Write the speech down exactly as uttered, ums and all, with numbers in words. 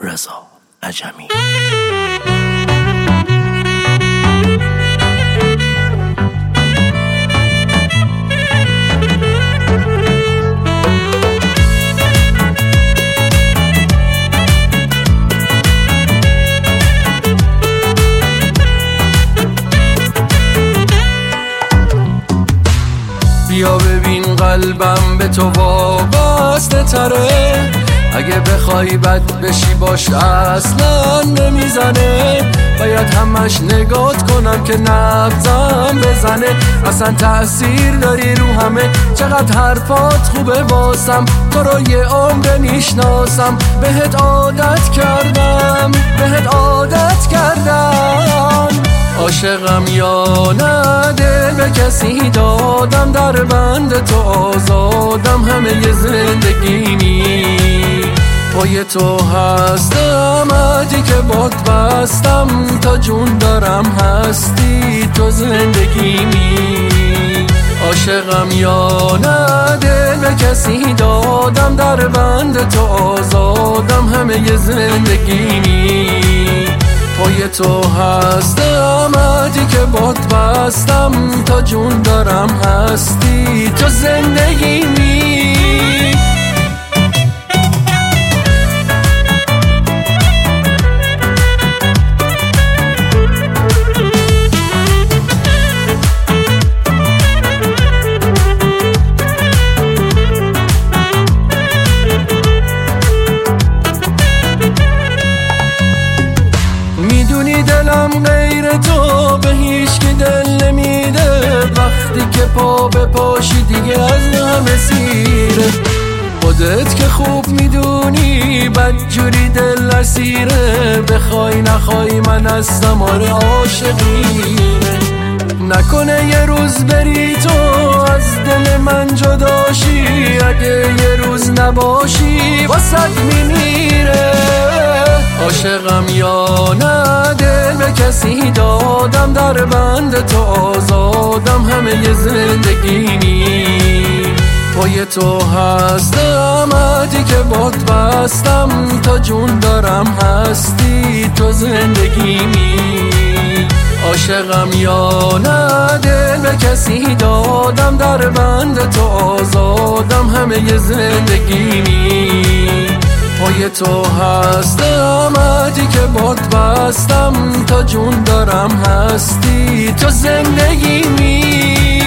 رضا عجمی. بیا ببین قلبم به تو وابسته تره، اگه بخوای بد بشی باش اصلا نمیزنه. باید همش نگات کنم که نبضم بزنه، اصلا تأثیر داری رو همه. چقدر حرفات خوبه واسم، تو رو یه عمر میشناسم. بهت عادت کردم، بهت عادت کردم. عاشقم یا نه دل به کسی دادم، در بند تو آزادم همه ی زندگیمی. پای تو هستم عهدی که باد بستم، تا جون دارم هستی تو زندگیمی. عاشقم یا نه دل به کسی دادم، در بند تو آزادم همه ی زندگیمی. پای تو هستم عهدی که باد بستم، تا جون دارم هستی تو زندگیمی. میدونی دلم غیر تو به هیچ کی دل نمیده، وقتی که پا به پاشی دیگه از همه سیره. خودت که خوب میدونی بدجوری دل اسیره، بخوای نخوای من هستم آره عاشقینه. نکنه یه روز بری تو از دل من جداشی، اگه یه روز نباشی واسد میمیره. عاشقم یا نه دل به کسی دادم، در بند تو آزادم همه ی زندگیمی. پای تو هستم عهدی که باد بستم، تا جون دارم هستی تو زندگیمی. عاشقم یا نه دل به کسی دادم، در بند تو آزادم همه ی زندگیمی. پای تو هستم عهدی که باد بستم، تا جون دارم هستی تو زندگیمی.